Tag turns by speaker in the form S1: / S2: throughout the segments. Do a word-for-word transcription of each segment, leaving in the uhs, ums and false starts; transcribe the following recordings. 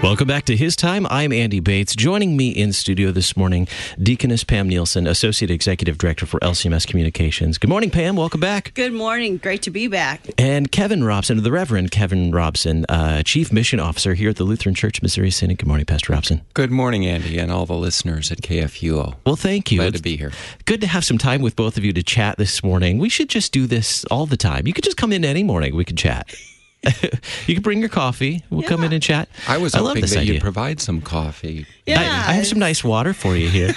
S1: Welcome back to His Time. I'm Andy Bates. Joining me in studio this morning, Deaconess Pam Nielsen, Associate Executive Director for L C M S Communications. Good morning, Pam. Welcome back.
S2: Good morning. Great to be back.
S1: And Kevin Robson, the Reverend Kevin Robson, uh, Chief Mission Officer here at the Lutheran Church Missouri Synod. Good morning, Pastor Robson.
S3: Good morning, Andy, and all the listeners at K F U O.
S1: Well, thank you.
S3: Glad
S1: it's
S3: to be here.
S1: Good to have some time with both of you to chat this morning. We should just do this all the time. You could just come in any morning. We could chat. You can bring your coffee. We'll yeah. come in and chat.
S3: I was
S1: I
S3: hoping that
S1: idea.
S3: you'd provide some coffee.
S2: Yeah.
S1: I, I have some nice water for you here.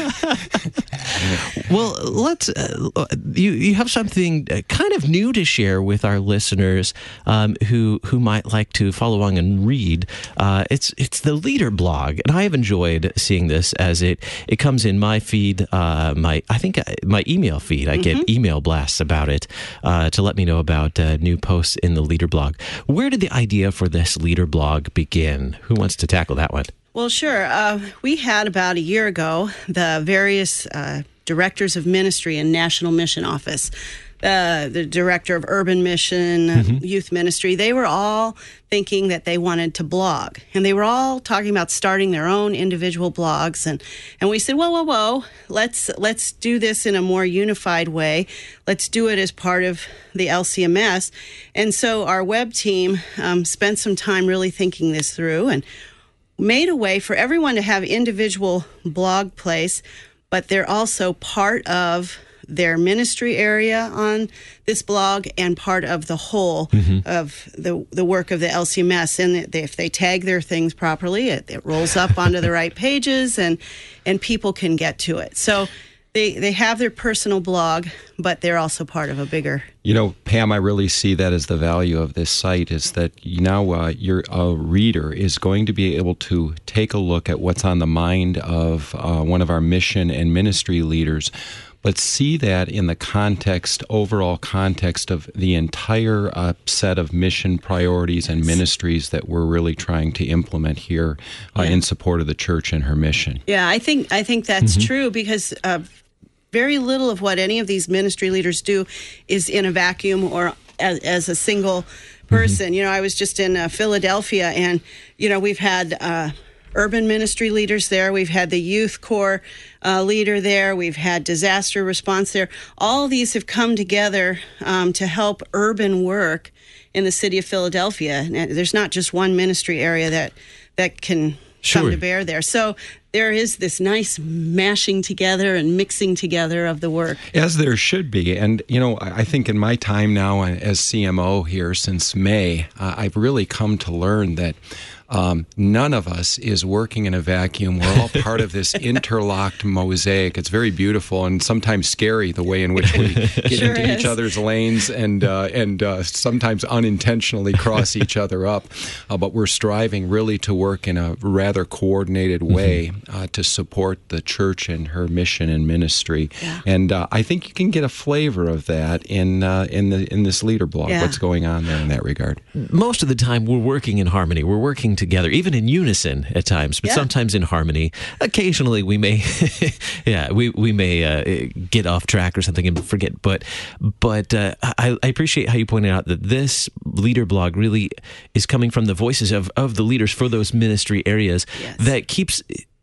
S1: Well, let's. Uh, you you have something kind of new to share with our listeners um, who who might like to follow along and read. Uh, it's it's the Leader blog, and I have enjoyed seeing this as it it comes in my feed. Uh, my I think my email feed. I get mm-hmm. email blasts about it uh, to let me know about uh, new posts in the Leader blog. Where did the idea for this Leader blog begin? Who wants to tackle that one?
S2: Well, sure. Uh, we had about a year ago the various uh, directors of ministry and National Mission Office, uh, the director of Urban Mission, mm-hmm. Youth Ministry. They were all thinking that they wanted to blog, and they were all talking about starting their own individual blogs. And, and we said, whoa, whoa, whoa, let's let's do this in a more unified way. Let's do it as part of the L C M S. And so our web team um, spent some time really thinking this through and made a way for everyone to have individual blog place, but they're also part of their ministry area on this blog and part of the whole mm-hmm. of the the work of the L C M S. And if they tag their things properly, it, it rolls up onto the right pages, and and people can get to it. So they they have their personal blog, but they're also part of a bigger.
S3: You know, Pam, I really see that as the value of this site is that you now uh, your uh, reader is going to be able to take a look at what's on the mind of uh, one of our mission and ministry leaders, but see that in the context, overall context of the entire uh, set of mission priorities and ministries that we're really trying to implement here uh, yeah. in support of the church and her mission.
S2: Yeah, I think I think that's mm-hmm. true because uh, very little of what any of these ministry leaders do is in a vacuum or as, as a single person. Mm-hmm. You know, I was just in uh, Philadelphia, and, you know, we've had uh, urban ministry leaders there. We've had the youth corps uh, leader there. We've had disaster response there. All these have come together um, to help urban work in the city of Philadelphia. And there's not just one ministry area that, that can
S1: sure.
S2: come to bear there. So there is this nice mashing together and mixing together of the work.
S3: As there should be. And, you know, I think in my time now as C M O here since May, uh, I've really come to learn that Um, none of us is working in a vacuum. We're all part of this interlocked mosaic. It's very beautiful and sometimes scary the way in which we get
S2: sure
S3: into
S2: is.
S3: each other's lanes and uh, and uh, sometimes unintentionally cross each other up. Uh, but we're striving really to work in a rather coordinated way mm-hmm. uh, to support the church and her mission and ministry.
S2: Yeah.
S3: And uh, I think you can get a flavor of that in uh, in the in this Leader blog.
S2: Yeah.
S3: What's going on there in that regard?
S1: Most of the time, we're working in harmony. We're working together, even in unison at times, but
S2: yeah.
S1: sometimes in harmony. Occasionally, we may, yeah, we we may uh, get off track or something and forget. But but uh, I, I appreciate how you pointed out that this Leader blog really is coming from the voices of of the leaders for those ministry areas.
S2: Yes. That
S1: keeps,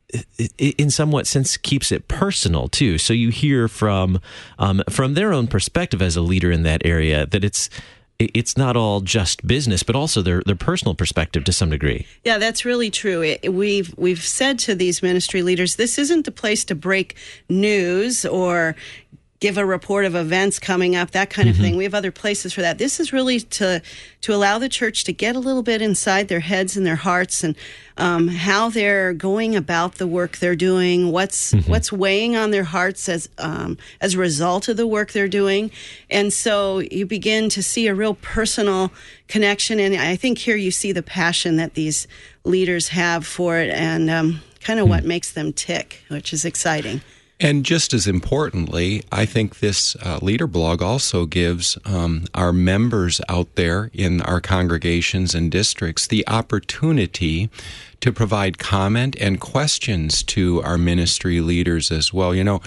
S1: in somewhat sense, keeps it personal too. So you hear from um, from their own perspective as a leader in that area that it's. It's not all just business, but also their their personal perspective to some degree.
S2: Yeah, that's really true. It, we've we've said to these ministry leaders, this isn't the place to break news or give a report of events coming up, that kind of mm-hmm. thing. We have other places for that. This is really to to allow the church to get a little bit inside their heads and their hearts and um, how they're going about the work they're doing, what's mm-hmm. what's weighing on their hearts as um, as a result of the work they're doing. And so you begin to see a real personal connection. And I think here you see the passion that these leaders have for it and um, kind of mm-hmm. what makes them tick, which is exciting.
S3: And just as importantly, I think this uh, Leader blog also gives um, our members out there in our congregations and districts the opportunity to provide comment and questions to our ministry leaders as well. You know,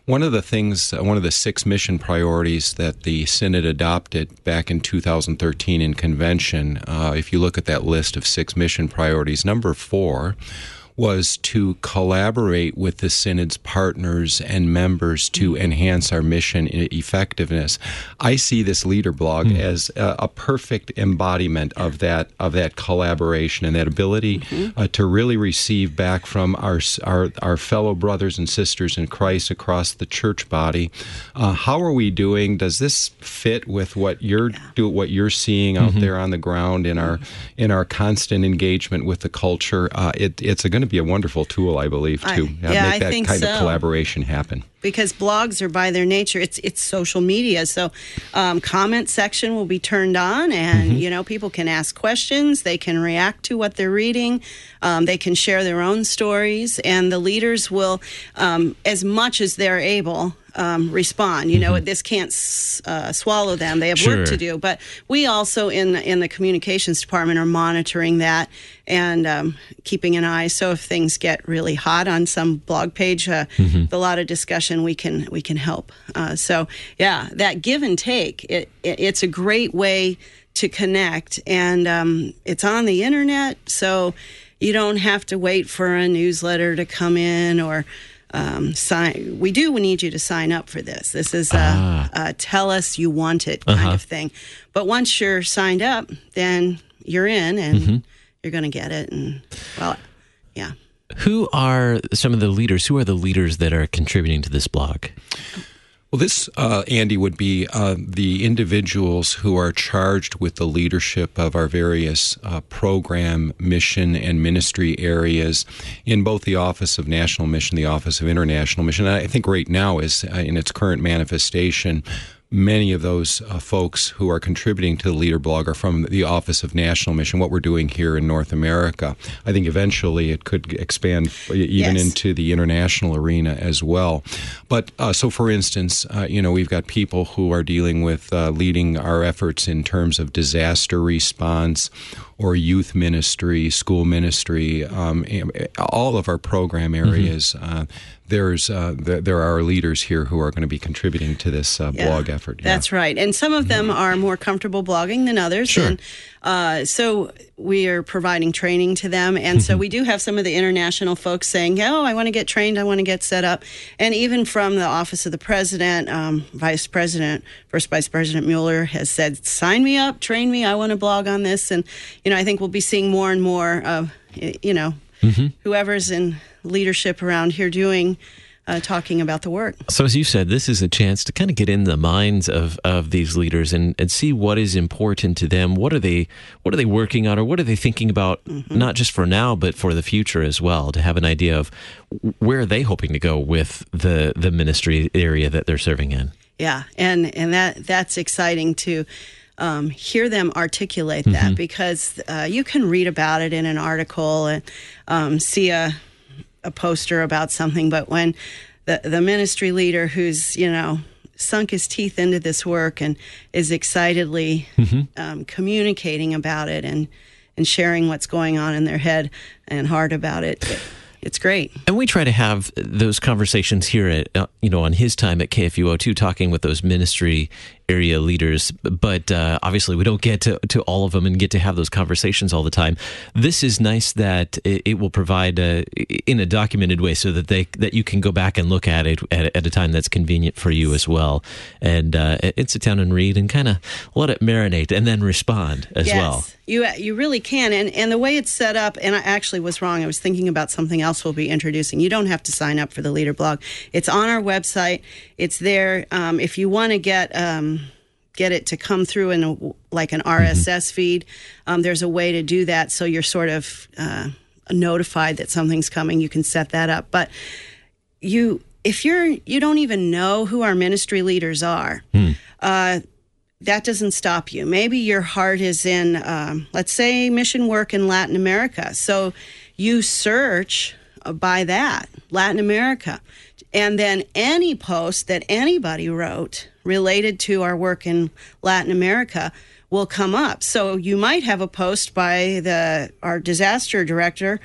S3: One of the things, uh, one of the six mission priorities that the Synod adopted back in two thousand thirteen in convention, uh, if you look at that list of six mission priorities, number four was to collaborate with the Synod's partners and members to enhance our mission effectiveness. I see this leader blog mm. as a, a perfect embodiment of that of that collaboration and that ability mm-hmm. uh, to really receive back from our, our our fellow brothers and sisters in Christ across the church body. Uh, how are we doing? Does this fit with what you're yeah. do what you're seeing out mm-hmm. there on the ground in our in our constant engagement with the culture? Uh, it, it's going to be a wonderful tool, I believe, to
S2: I,
S3: uh,
S2: yeah,
S3: make
S2: I
S3: that
S2: think
S3: kind
S2: so.
S3: of collaboration happen.
S2: Because blogs are by their nature, it's it's social media. So um, comment section will be turned on, and mm-hmm. you know, people can ask questions, they can react to what they're reading, um, they can share their own stories, and the leaders will, um, as much as they're able, Um, respond. You know, mm-hmm. this can't uh, swallow them. They have
S1: sure.
S2: work to do. But we also in in the communications department are monitoring that and um, keeping an eye. So if things get really hot on some blog page, uh, mm-hmm. a lot of discussion, we can we can help. Uh, so yeah, that give and take. It, it it's a great way to connect, and um, it's on the internet, so you don't have to wait for a newsletter to come in or. Um, sign. We do. We need you to sign up for this. This is a, ah. a tell us you want it kind
S1: uh-huh.
S2: of thing. But once you're signed up, then you're in, and mm-hmm. you're going to get it. And well, yeah.
S1: Who are some of the leaders? Who are the leaders that are contributing to this blog?
S3: Well, this, uh, Andy, would be uh, the individuals who are charged with the leadership of our various uh, program, mission, and ministry areas in both the Office of National Mission, the Office of International Mission. And I think right now is, uh, in its current manifestation, many of those uh, folks who are contributing to the Leader blog are from the Office of National Mission, what we're doing here in North America. I think eventually it could expand even yes. into the international arena as well. But uh, so, for instance, uh, you know, we've got people who are dealing with uh, leading our efforts in terms of disaster response or youth ministry, school ministry, um, all of our program areas. Mm-hmm. Uh, there's uh, th- there are leaders here who are going to be contributing to this uh,
S2: yeah,
S3: blog effort. Yeah.
S2: That's right. And some of them are more comfortable blogging than others.
S1: Sure.
S2: And uh, so we are providing training to them. And so we do have some of the international folks saying, oh, I want to get trained, I want to get set up. And even from the Office of the President, um, Vice President, First Vice President Mueller has said, sign me up, train me, I want to blog on this. And, you know, I think we'll be seeing more and more of, you know, mm-hmm. whoever's in leadership around here doing Uh, talking about the work.
S1: So as you said, this is a chance to kind of get in the minds of, of these leaders and, and see what is important to them. What are they what are they working on, or what are they thinking about, mm-hmm. not just for now, but for the future as well, to have an idea of where are they hoping to go with the, the ministry area that they're serving in.
S2: Yeah, and, and that that's exciting to um, hear them articulate that, mm-hmm. because uh, you can read about it in an article and um, see a a poster about something, but when the the ministry leader who's, you know, sunk his teeth into this work and is excitedly mm-hmm. um, communicating about it and and sharing what's going on in their head and heart about it, it it's great.
S1: And we try to have those conversations here at, uh, you know, on his time at K F U O two, talking with those ministry area leaders, but uh, obviously we don't get to, to all of them and get to have those conversations all the time. This is nice that it, it will provide a, in a documented way, so that they that you can go back and look at it at, at a time that's convenient for you as well, and uh, and sit down and read and kind of let it marinate and then respond as
S2: yes,
S1: well.
S2: You you really can, and and the way it's set up, and I actually was wrong. I was thinking about something else we'll be introducing. You don't have to sign up for the Leader blog. It's on our website. It's there. Um, if you want to get um, get it to come through in a, like an R S S mm-hmm. feed, um, there's a way to do that, so you're sort of uh, notified that something's coming. You can set that up. But you, if you're you don't even know who our ministry leaders are, mm. uh, that doesn't stop you. Maybe your heart is in, um, let's say, mission work in Latin America. So you search by that, Latin America. And then any post that anybody wrote related to our work in Latin America will come up. So you might have a post by the our disaster director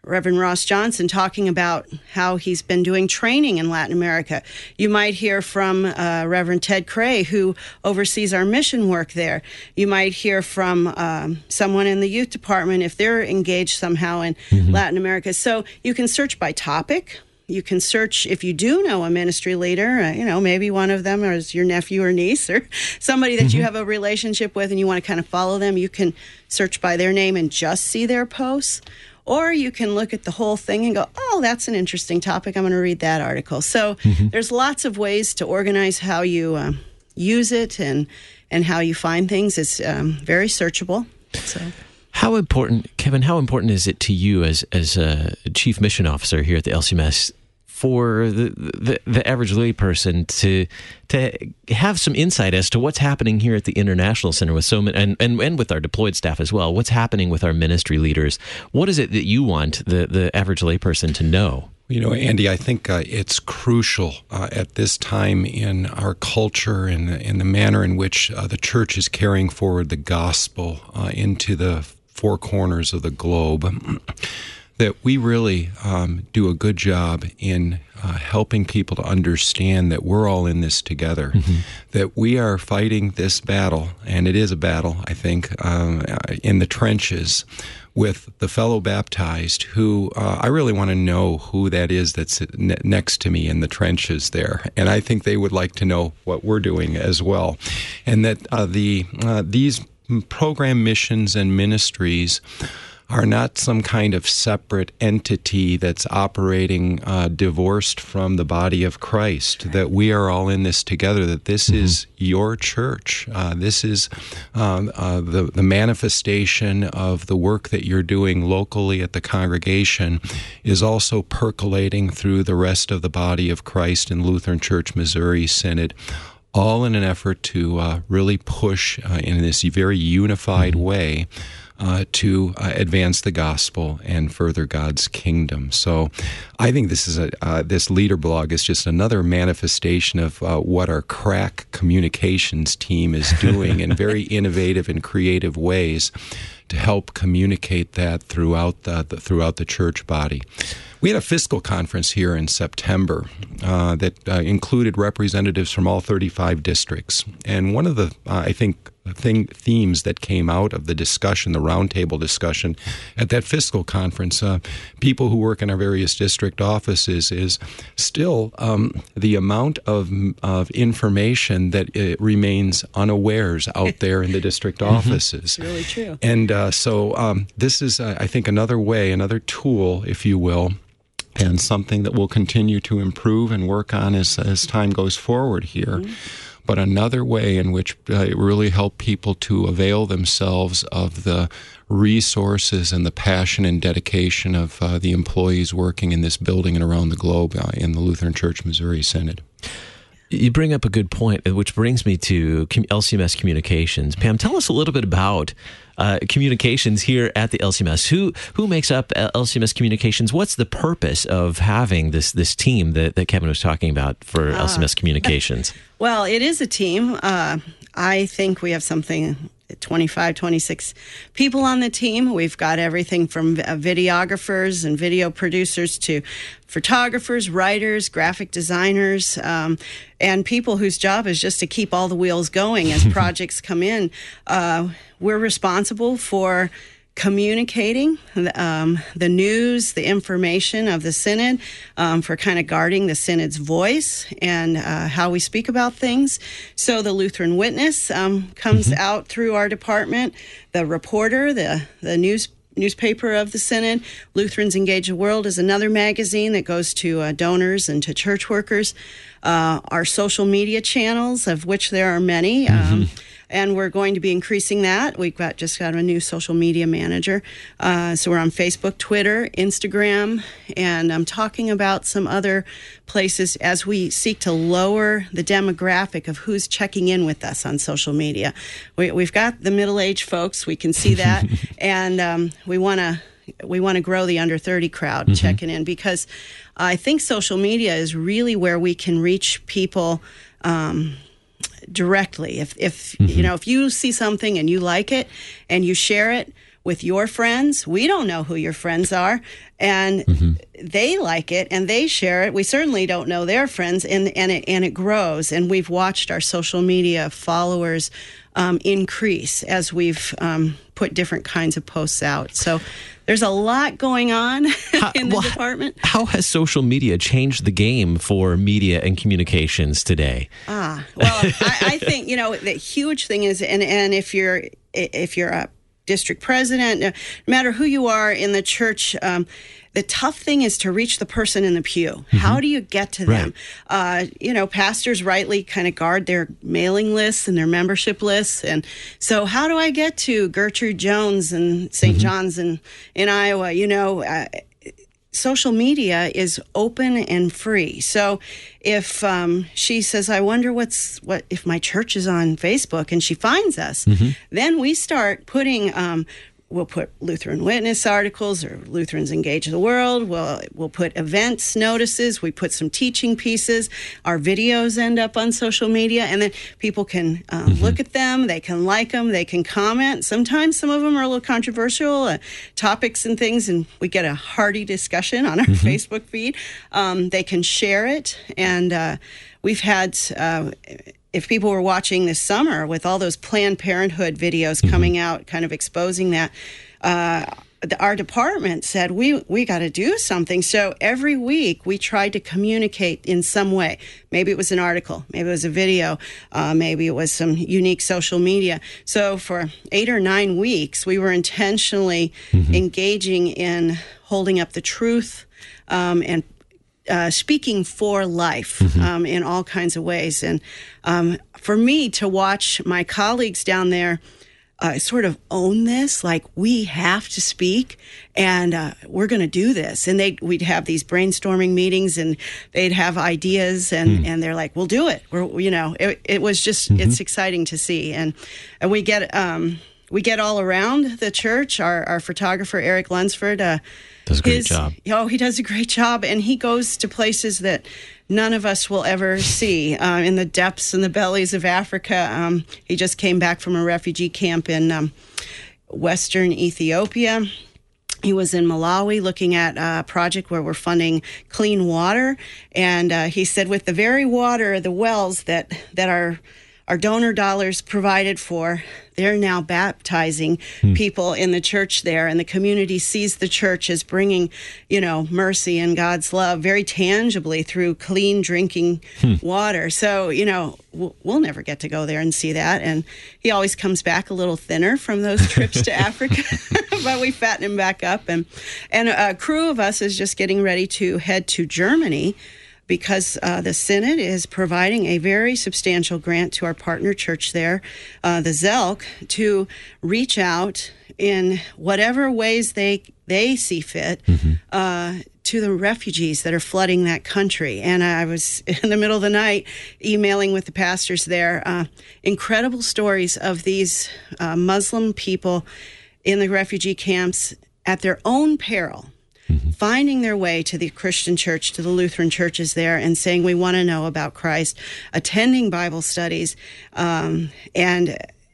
S2: Reverend Ross Johnson talking about how he's been doing training in Latin America. You might hear from uh, Reverend Ted Cray, who oversees our mission work there. You might hear from um, someone in the youth department if they're engaged somehow in mm-hmm. Latin America. So you can search by topic. You can search if you do know a ministry leader, uh, you know, maybe one of them is your nephew or niece or somebody that mm-hmm. you have a relationship with and you want to kind of follow them. You can search by their name and just see their posts. Or you can look at the whole thing and go, oh, that's an interesting topic. I'm going to read that article. So mm-hmm. there's lots of ways to organize how you uh, use it and, and how you find things. It's um, very searchable. So.
S1: How important, Kevin, how important is it to you as as a chief mission officer here at the L C M S for the the, the average layperson to to have some insight as to what's happening here at the International Center with so many, and, and, and with our deployed staff as well? What's happening with our ministry leaders? What is it that you want the, the average layperson to know?
S3: You know, Andy, I think uh, it's crucial uh, at this time in our culture and in, in the manner in which uh, the church is carrying forward the gospel uh, into the four corners of the globe, that we really um, do a good job in uh, helping people to understand that we're all in this together, mm-hmm. that we are fighting this battle, and it is a battle, I think, um, in the trenches with the fellow baptized who uh, I really want to know who that is that's ne- next to me in the trenches there. And I think they would like to know what we're doing as well. And that uh, the uh, these program missions and ministries are not some kind of separate entity that's operating uh, divorced from the body of Christ, that we are all in this together, that this mm-hmm. is your church. Uh, this is um, uh, the, the manifestation of the work that you're doing locally at the congregation is also percolating through the rest of the body of Christ in Lutheran Church Missouri Synod, all in an effort to uh, really push uh, in this very unified mm-hmm. way uh, to uh, advance the gospel and further God's kingdom. So I think this is a uh, this leader blog is just another manifestation of uh, what our crack communications team is doing in very innovative and creative ways to help communicate that throughout the, the throughout the church body. We had a fiscal conference here in September uh, that uh, included representatives from all thirty-five districts. And one of the, uh, I think, thing, themes that came out of the discussion, the roundtable discussion at that fiscal conference, uh, people who work in our various district offices, is still um, the amount of, of information that it remains unawares out there in the district offices.
S2: It's really true.
S3: And uh, so um, this is, uh, I think, another way, another tool, if you will, and something that we'll continue to improve and work on as, as time goes forward here. Mm-hmm. But another way in which uh, it really help people to avail themselves of the resources and the passion and dedication of uh, the employees working in this building and around the globe uh, in the Lutheran Church Missouri Synod.
S1: You bring up a good point, which brings me to L C M S Communications. Pam, tell us a little bit about uh, communications here at the L C M S. Who who makes up L C M S Communications? What's the purpose of having this this team that, that Kevin was talking about for uh, L C M S Communications?
S2: Well, it is a team. Uh, I think we have something twenty-five, twenty-six people on the team. We've got everything from videographers and video producers to photographers, writers, graphic designers, um, and people whose job is just to keep all the wheels going as projects come in. Uh, we're responsible for communicating um, the news, the information of the Synod, um, for kind of guarding the Synod's voice and uh, how we speak about things. So the Lutheran Witness um, comes mm-hmm. out through our department. The Reporter, the, the news newspaper of the Synod. Lutherans Engage the World is another magazine that goes to uh, donors and to church workers. Uh, our social media channels, of which there are many, mm-hmm. um, and we're going to be increasing that. We've got just got a new social media manager. Uh, so we're on Facebook, Twitter, Instagram, and I'm talking about some other places as we seek to lower the demographic of who's checking in with us on social media. We, we've got the middle-aged folks. We can see that. and um, we want to we want to grow the under thirty crowd mm-hmm. checking in, because I think social media is really where we can reach people um, directly. If, if mm-hmm. you know, if you see something and you like it and you share it, with your friends. We don't know who your friends are, and mm-hmm. they like it and they share it. We certainly don't know their friends, and and it and it grows. And we've watched our social media followers um, increase as we've um, put different kinds of posts out. So there's a lot going on
S1: how,
S2: in the
S1: well,
S2: department.
S1: How has social media changed the game for media and communications today?
S2: Ah, well, I, I think, you know, the huge thing is, and, and if you're if you're a district president, no matter who you are in the church, um, the tough thing is to reach the person in the pew. Mm-hmm. How do you get to them? Right. Uh, you know, pastors rightly kind of guard their mailing lists and their membership lists. And so how do I get to Gertrude Jones and Saint Mm-hmm. John's in, in Iowa? You know, uh, social media is open and free. So if um, she says, I wonder what's what if my church is on Facebook, and she finds us, mm-hmm. then we start putting um, we'll put Lutheran Witness articles or Lutherans Engage the World. We'll, we'll put events notices. We put some teaching pieces. Our videos end up on social media, and then people can um, mm-hmm. look at them. They can like them. They can comment. Sometimes some of them are a little controversial, uh, topics and things, and we get a hearty discussion on our mm-hmm. Facebook feed. Um, they can share it, and uh, we've had... Uh, If people were watching this summer with all those Planned Parenthood videos mm-hmm. coming out, kind of exposing that, uh, the, our department said, we, we got to do something. So every week we tried to communicate in some way. Maybe it was an article, maybe it was a video, uh, maybe it was some unique social media. So for eight or nine weeks, we were intentionally mm-hmm. engaging in holding up the truth um, and Uh, speaking for life mm-hmm. um, in all kinds of ways. And um, for me to watch my colleagues down there uh, sort of own this, like we have to speak and uh, we're going to do this. And they we'd have these brainstorming meetings and they'd have ideas and, mm. and they're like, we'll do it. We're, you know, it, it was just, mm-hmm. it's exciting to see. And, and we get, um, we get all around the church. Our, our photographer, Eric Lunsford, uh,
S1: does a great
S2: His,
S1: job.
S2: Oh, he does a great job, and he goes to places that none of us will ever see, uh, in the depths and the bellies of Africa. Um, he just came back from a refugee camp in um, Western Ethiopia. He was in Malawi looking at a project where we're funding clean water, and uh, he said with the very water, the wells that, that are our donor dollars provided for, they're now baptizing hmm. people in the church there, and the community sees the church as bringing, you know, mercy and God's love very tangibly through clean drinking hmm. water. So, you know, we'll, we'll never get to go there and see that. And he always comes back a little thinner from those trips to Africa, but we fatten him back up. And, and a crew of us is just getting ready to head to Germany, because uh, the Synod is providing a very substantial grant to our partner church there, uh, the Zelk, to reach out in whatever ways they they see fit mm-hmm. uh, to the refugees that are flooding that country. And I was in the middle of the night emailing with the pastors there, uh, incredible stories of these uh, Muslim people in the refugee camps at their own peril, mm-hmm. finding their way to the Christian church, to the Lutheran churches there, and saying, we want to know about Christ, attending Bible studies, um, and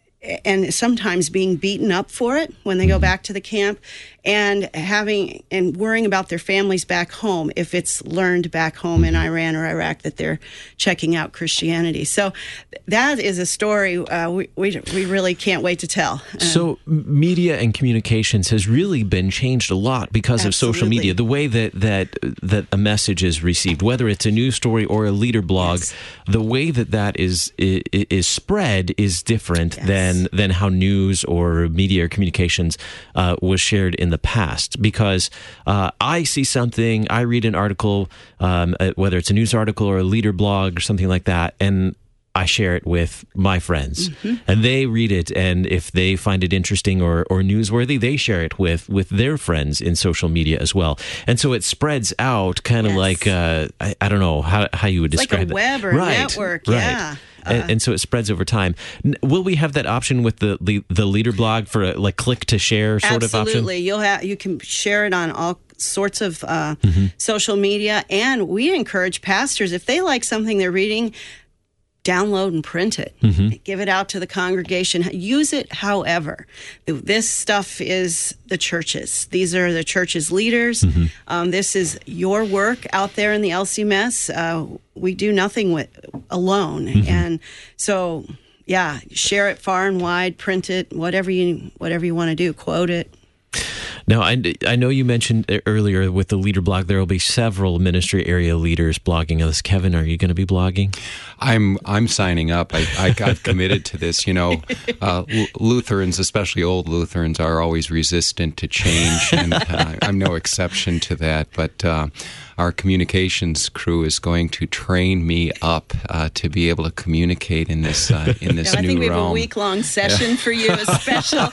S2: and sometimes being beaten up for it when they go back to the camp, and having and worrying about their families back home if it's learned back home in Iran or Iraq that they're checking out Christianity. So that is a story uh, we, we we really can't wait to tell. Um,
S1: so media and communications has really been changed a lot because
S2: absolutely.
S1: of social media. The way that that that a message is received, whether it's a news story or a leader blog, yes. the way that that is is, is spread is different yes. than than how news or media or communications uh, was shared in the past, because uh, I see something, I read an article, um, whether it's a news article or a leader blog or something like that, and I share it with my friends, mm-hmm. and they read it, and if they find it interesting or, or newsworthy, they share it with, with their friends in social media as well. And so it spreads out kind of yes. like, uh, I, I don't know how, how you would describe it.
S2: Like a web or
S1: right,
S2: network,
S1: right.
S2: yeah.
S1: And, uh, and so it spreads over time. Will we have that option with the the, the leader blog for a, like click to share sort
S2: absolutely.
S1: of option?
S2: Absolutely. You'll have you can share it on all sorts of uh, mm-hmm. social media, and we encourage pastors, if they like something they're reading, download and print it.
S1: Mm-hmm.
S2: Give it out to the congregation. Use it however. This stuff is the church's. These are the church's leaders. Mm-hmm. Um, this is your work out there in the L C M S. Uh, we do nothing with alone. Mm-hmm. And so, yeah, share it far and wide, print it, whatever you whatever you want to do, quote it.
S1: Now, I, I know you mentioned earlier with the leader blog, there will be several ministry area leaders blogging on this. Kevin, are you going to be blogging?
S3: I'm I'm signing up. I, I got committed to this. You know, uh, Lutherans, especially old Lutherans, are always resistant to change, and uh, I'm no exception to that. But uh, our communications crew is going to train me up uh, to be able to communicate in this uh, in this
S2: yeah,
S3: new realm.
S2: I think we have a week long session yeah. for you, a special.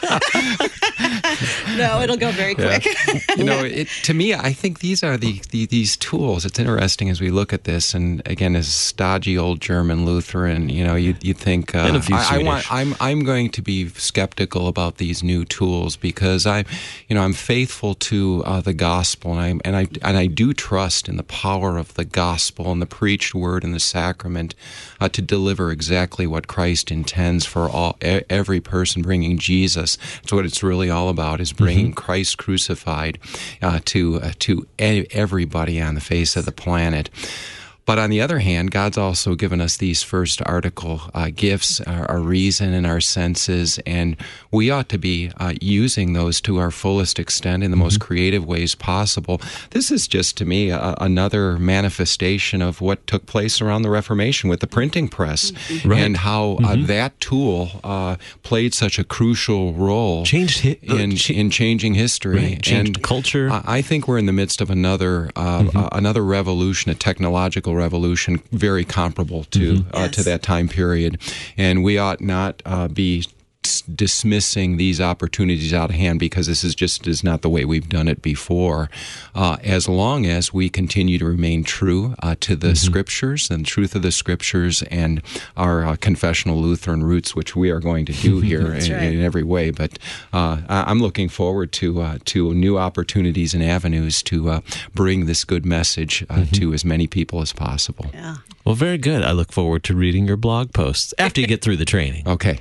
S2: No, it'll go very quick.
S3: Yeah. You know, it, to me, I think these are the, the these tools. It's interesting as we look at this, and again, as stodgy old German Lutheran, you know, you you think uh,
S1: and a few
S3: I, I
S1: Swedish.
S3: want. I'm I'm going to be skeptical about these new tools because I, you know, I'm faithful to uh, the gospel, and I and I and I do trust in the power of the gospel and the preached word and the sacrament uh, to deliver exactly what Christ intends for all every person. Bringing Jesus. That's what it's really all about. Is bringing mm-hmm. Christ crucified uh, to uh, to everybody on the face of the planet. But on the other hand, God's also given us these first article uh, gifts, our, our reason and our senses, and we ought to be uh, using those to our fullest extent in the mm-hmm. most creative ways possible. This is just, to me, a, another manifestation of what took place around the Reformation with the printing press, mm-hmm. right. and how mm-hmm. uh, that tool uh, played such a crucial role
S1: changed hi-
S3: in,
S1: ch-
S3: in changing history.
S1: Right. Changed
S3: and
S1: culture.
S3: I, I think we're in the midst of another uh, mm-hmm. uh, another revolution, a technological revolution very comparable to mm-hmm. uh,
S2: yes.
S3: to that time period, and we ought not uh, be dismissing these opportunities out of hand because this is just is not the way we've done it before. Uh, as long as we continue to remain true uh, to the mm-hmm. Scriptures and truth of the Scriptures and our uh, confessional Lutheran roots, which we are going to do here in,
S2: right.
S3: in every way. But uh, I'm looking forward to uh, to new opportunities and avenues to uh, bring this good message uh, mm-hmm. to as many people as possible.
S2: Yeah.
S1: Well, very good. I look forward to reading your blog posts after you get through the training.
S3: Okay.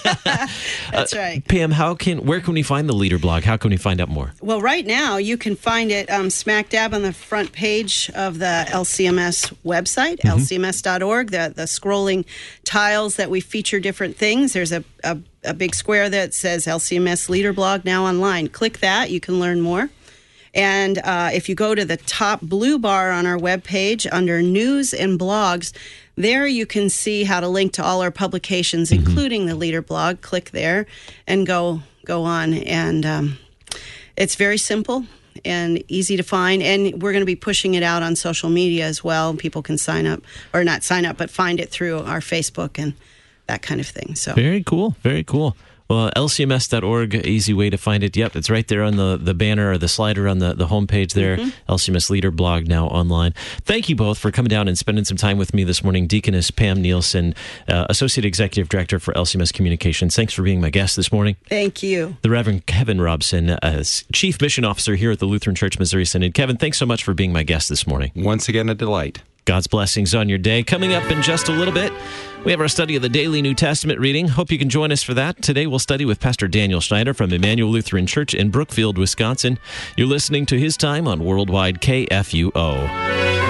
S2: That's right.
S1: Uh, Pam, how can where can we find the leader blog? How can we find out more?
S2: Well, right now you can find it um, smack dab on the front page of the L C M S website, mm-hmm. L C M S dot org. The, the scrolling tiles that we feature different things. There's a, a, a big square that says L C M S Leader Blog now online. Click that. You can learn more. And uh, if you go to the top blue bar on our webpage under News and Blogs, there you can see how to link to all our publications, mm-hmm. including the Leader Blog. Click there and go go on. And um, it's very simple and easy to find. And we're going to be pushing it out on social media as well. People can sign up, or not sign up, but find it through our Facebook and that kind of thing. So
S1: very cool. Very cool. Well, L C M S dot org, easy way to find it. Yep, it's right there on the, the banner or the slider on the, the homepage there. Mm-hmm. L C M S Leader Blog now online. Thank you both for coming down and spending some time with me this morning. Deaconess Pam Nielsen, uh, Associate Executive Director for L C M S Communications. Thanks for being my guest this morning.
S2: Thank you.
S1: The Reverend Kevin Robson, uh, Chief Mission Officer here at the Lutheran Church Missouri Synod. Kevin, thanks so much for being my guest this morning.
S3: Once again, a delight.
S1: God's blessings on your day. Coming up in just a little bit, we have our study of the daily New Testament reading. Hope you can join us for that. Today we'll study with Pastor Daniel Schneider from Emmanuel Lutheran Church in Brookfield, Wisconsin. You're listening to His Time on Worldwide K F U O.